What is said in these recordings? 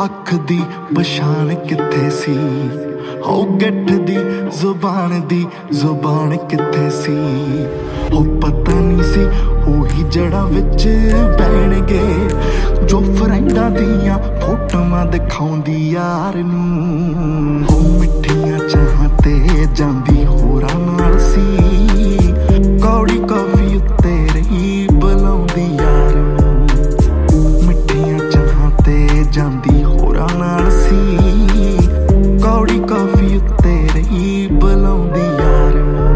ਅੱਖ ਦੀ ਪਛਾਣ ਕਿੱਥੇ ਸੀ, ਹੋ ਗੱਠ ਦੀ ਜ਼ੁਬਾਨ ਕਿੱਥੇ ਸੀ। ਹੋ ਪਤਾ ਨਹੀਂ ਸੀ ਉਹੀ ਜੜ੍ਹਾਂ ਵਿੱਚ ਬਹਿਣਗੇ ਜੋ ਫਰੈਂਡਾਂ ਦੀਆਂ ਫੋਟੋਆਂ ਦਿਖਾਉਂਦੀ ਯਾਰ ਨੂੰ। ਹੋ ਮਿੱਠੀਆਂ ਚਾਹਾਂ ਤੇ ਜਾਂਦੀ ਹੋਰਾਂ ਨਾਲ ਸੀ, ਕੌੜੀ ਕਾਫੀ ਉੱਤੇ ਰਹੀ ਬੁਲਾਉਂਦੀ ਯਾਰ ਨੂੰ। ਮਿੱਠੀਆਂ ਚਾਹਾਂ ਤੇ ਜਾਂਦੀ ਹੋਰਾਂ ਨਾਲ ਸੀ, ਕੌੜੀ ਕਾਫੀ ਉੱਤੇ ਰਹੀ ਬੁਲਾਉਂਦੀ ਯਾਰ ਨੂੰ।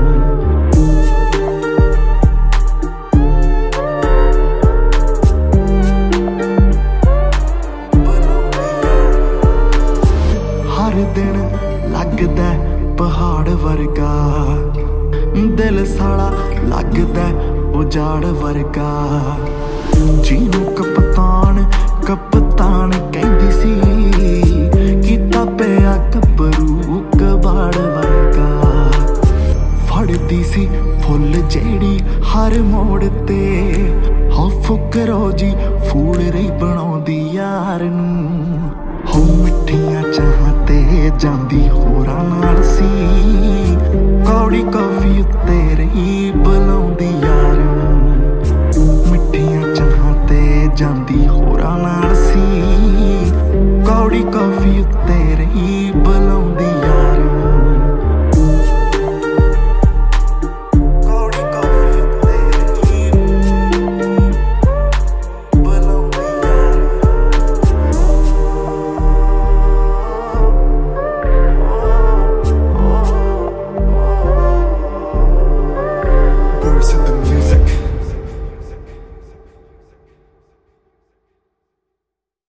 ਹਰ ਦਿਨ ਲੱਗਦਾ ਪਹਾੜ ਵਰਗਾ, ਦਿਲ ਸਾਲਾ ਲੱਗਦਾ ਉਜਾੜ ਵਰਗਾ। ਜਿਹਨੂੰ ਕਪਤਾਨ ਕਹਿੰਦੀ ਸੀ, ਕੀਤਾ ਪਿਆ ਗੱਭਰੂ ਕਬਾੜ ਵਰਗਾ। ਫੜਦੀ ਸੀ ਫੁੱਲ ਜਿਹੜੀ ਹਰ ਮੋੜ ਤੇ, ਹੋ ਫੁਕਰੋ ਜੀ ਫੂਲ ਰਹੀ ਬਣਾਉਂਦੀ ਯਾਰ ਨੂੰ। ਹੋ ਮਿੱਠੀਆਂ ਚਾਹਾਂ ਤੇ ਜਾਂਦੀ ਹੋਰਾਂ ਨਾਲ ਸੀ, ਕੌੜੀ ਕਾਫੀ ਉੱਤੇ ਰਹੀ ਬੁਲਾਉਂਦੀ ਯਾਰ ਨੂੰ। ਮਿੱਠੀਆਂ ਚਾਹਾਂ ਤੇ ਜਾਂਦੀ ਹੋਰਾਂ ਨਾਲ ਸੀ, ਕੌੜੀ ਕਾਫੀ ਉੱਤੇ